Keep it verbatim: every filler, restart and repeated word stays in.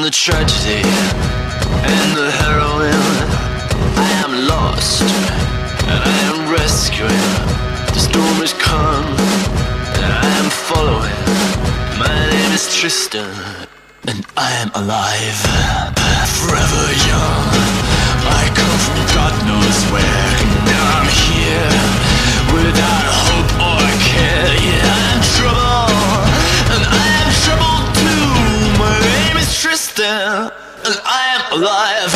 the tragedy and the heroine. I am lost and I am rescuing. The storm has come and I am following. My name is Tristan and I am alive, forever young. I come from God knows where. Now I'm here without hope or care. Yeah, I'm trouble and I am trouble too. My name is Tristan and I am alive.